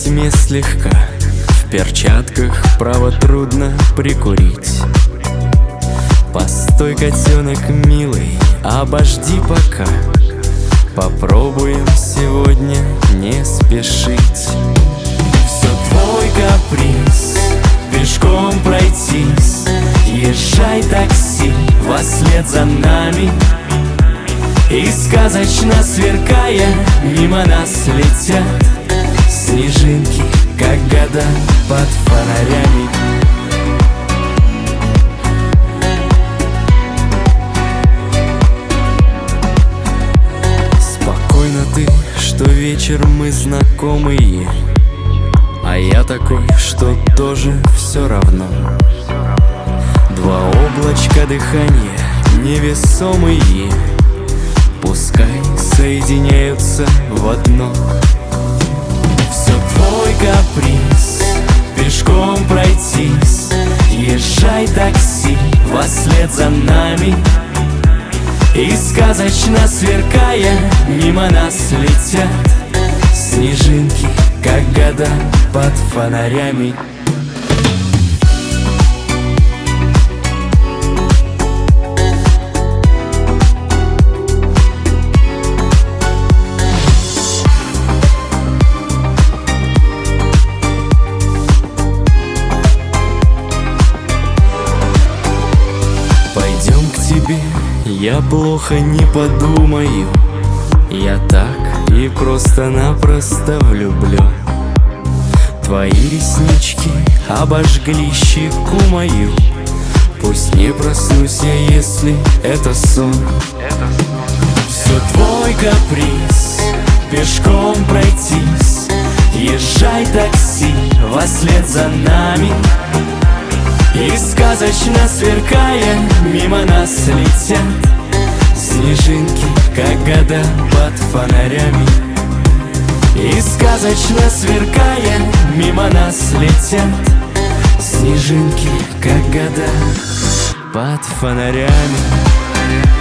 тьме слегка, в перчатках право трудно прикурить. Постой, котенок милый, обожди пока. Попробуем сегодня не спешить. Все твой каприз, пешком пройтись. Езжай, такси, вослед за нами. И сказочно сверкая, мимо нас летят снежинки, как года под фонарями. Спокойно ты, что вечер мы знакомые, а я такой, что тоже все равно. Два облачка дыхания невесомые, пускай соединяются в одно. Все твой каприз, пешком пройтись. Езжай, такси, вослед за нами. И сказочно сверкая, мимо нас летят снежинки, как года под фонарями. Пойдем к тебе, я плохо не подумаю. Я так и просто-напросто влюблен. Твои реснички обожгли щеку мою. Пусть не проснусь я, если это сон. Все твой каприз, пешком пройтись. Езжай, такси, вослед за нами. И сказочно сверкая, мимо нас летят снежинки, как года под фонарями. И сказочно сверкая, мимо нас летят снежинки, как года под фонарями.